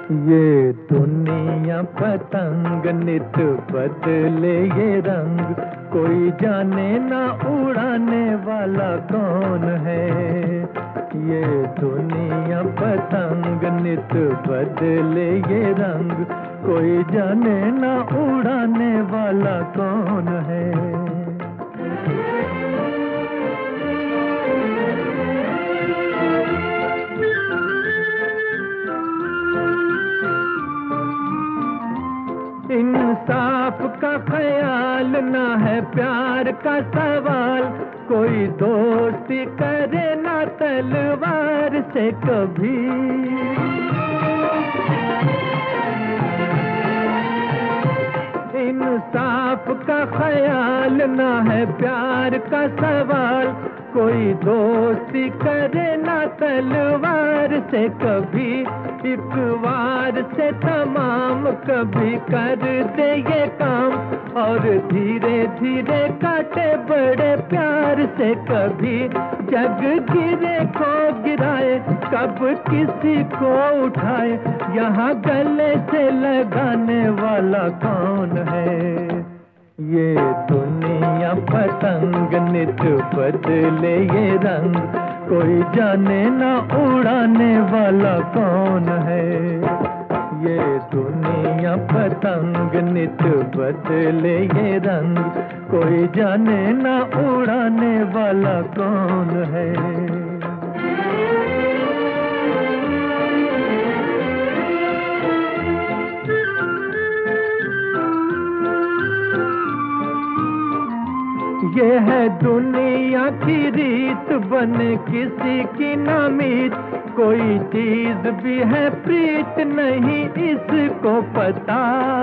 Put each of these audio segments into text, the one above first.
ये दुनिया पतंग नित बदले ये रंग, कोई जाने ना उड़ाने वाला कौन है। ये दुनिया पतंग नित बदले ये रंग, कोई जाने ना उड़ाने वाला कौन है। इंसाफ का ख्याल ना है प्यार का सवाल, कोई दोस्ती करे ना तलवार से कभी। इंसाफ का ख्याल ना है प्यार का सवाल, कोई दोस्ती करे ना तलवार से कभी। एक वार से तमाम कभी कर दे ये काम, और धीरे धीरे काटे बड़े प्यार से कभी। जग गिरे को गिराए, कब किसी को उठाए, यहाँ गले से लगाने वाला कौन है। ये दुनिया पतंग नित बदले ये रंग, कोई जाने ना उड़ाने वाला कौन है। ये दुनिया पतंग नित बदले ये रंग, कोई जाने ना उड़ाने वाला कौन है। ये है दुनिया की रीत, बने किसी की ना मीत, कोई चीज भी है प्रीत नहीं इसको पता।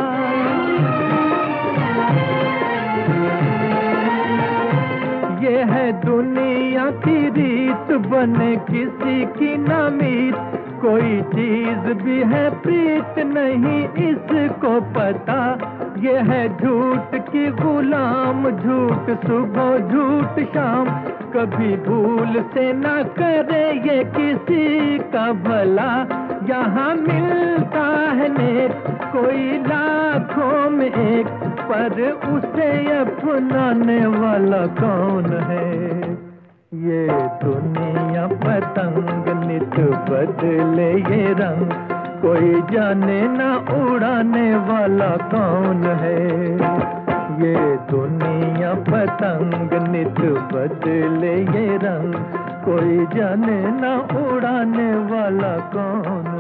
ये है दुनिया की रीत, बने किसी की ना मीत, कोई चीज भी है प्रीत नहीं इसको पता। ये है झूठ की गुलाम, झूठ सुबह झूठ शाम, कभी भूल से ना करे ये किसी का भला। यहाँ मिलता है नेक कोई लाखों में एक, पर उसे अपनाने वाला कौन है। ये दुनिया पतंग नित बदले ये रंग, कोई जाने ना उड़ाने वाला कौन है। ये दुनिया पतंग नित बदले ये रंग, कोई जाने ना उड़ाने वाला कौन